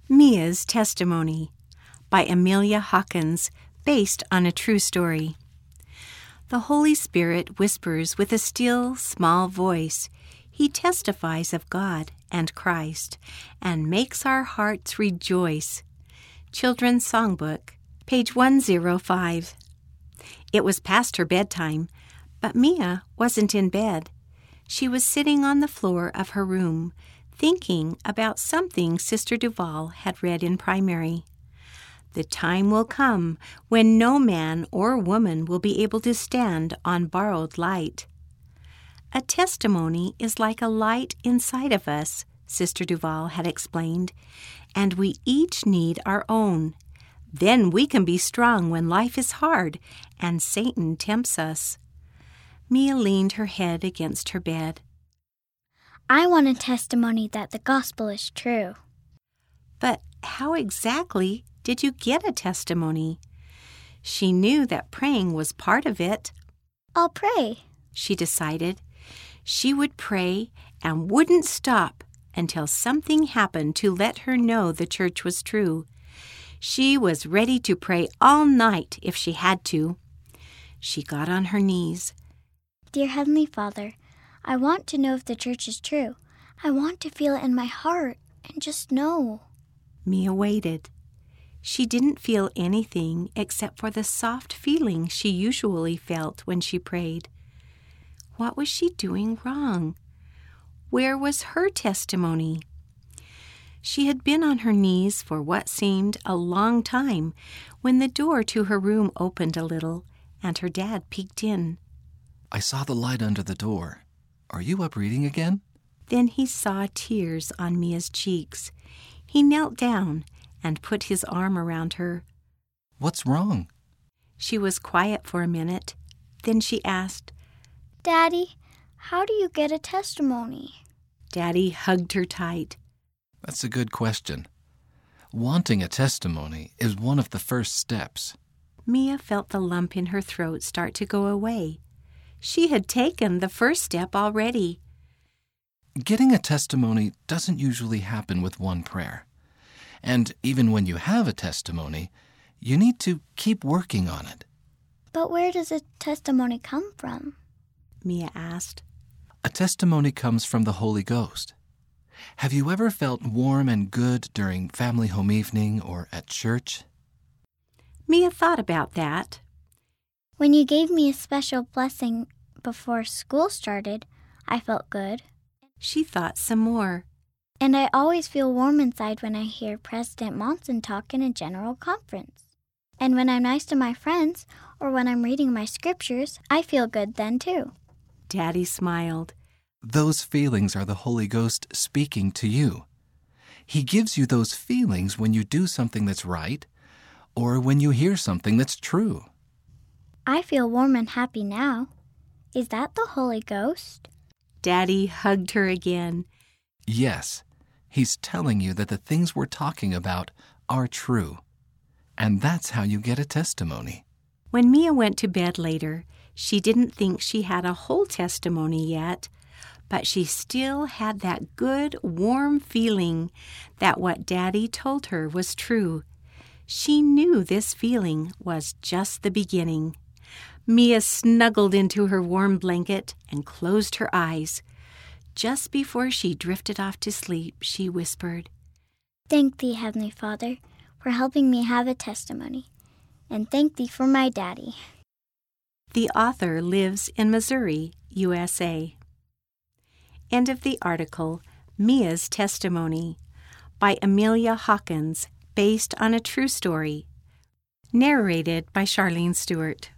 Mia's Testimony by Amelia Hawkins, based on a true story. The Holy Spirit whispers with a still, small voice. He testifies of God and Christ and makes our hearts rejoice. Children's Songbook, page 105. It was past her bedtime, but Mia wasn't in bed. She was sitting on the floor of her room, thinking about something Sister Duval had read in primary. The time will come when no man or woman will be able to stand on borrowed light. A testimony is like a light inside of us, Sister Duval had explained, and we each need our own. Then we can be strong when life is hard and Satan tempts us. Mia leaned her head against her bed. I want a testimony that the gospel is true. But how exactly did you get a testimony? She knew that praying was part of it. I'll pray, she decided. She would pray and wouldn't stop until something happened to let her know the church was true. She was ready to pray all night if she had to. She got on her knees. Dear Heavenly Father, I want to know if the church is true. I want to feel it in my heart and just know. Mia waited. She didn't feel anything except for the soft feeling she usually felt when she prayed. What was she doing wrong? Where was her testimony? She had been on her knees for what seemed a long time when the door to her room opened a little and her dad peeked in. I saw the light under the door. Are you up reading again? Then he saw tears on Mia's cheeks. He knelt down and put his arm around her. What's wrong? She was quiet for a minute. Then she asked, Daddy, how do you get a testimony? Daddy hugged her tight. That's a good question. Wanting a testimony is one of the first steps. Mia felt the lump in her throat start to go away. She had taken the first step already. Getting a testimony doesn't usually happen with one prayer. And even when you have a testimony, you need to keep working on it. But where does a testimony come from? Mia asked. A testimony comes from the Holy Ghost. Have you ever felt warm and good during family home evening or at church? Mia thought about that. When you gave me a special blessing before school started, I felt good. She thought some more. And I always feel warm inside when I hear President Monson talk in a general conference. And when I'm nice to my friends or when I'm reading my scriptures, I feel good then too. Daddy smiled. Those feelings are the Holy Ghost speaking to you. He gives you those feelings when you do something that's right or when you hear something that's true. I feel warm and happy now. Is that the Holy Ghost? Daddy hugged her again. Yes, he's telling you that the things we're talking about are true. And that's how you get a testimony. When Mia went to bed later, she didn't think she had a whole testimony yet, but she still had that good, warm feeling that what Daddy told her was true. She knew this feeling was just the beginning. Mia snuggled into her warm blanket and closed her eyes. Just before she drifted off to sleep, she whispered, Thank thee, Heavenly Father, for helping me have a testimony. And thank thee for my daddy. The author lives in Missouri, USA. End of the article, Mia's Testimony by Amelia Hawkins, based on a true story. Narrated by Charlene Stewart.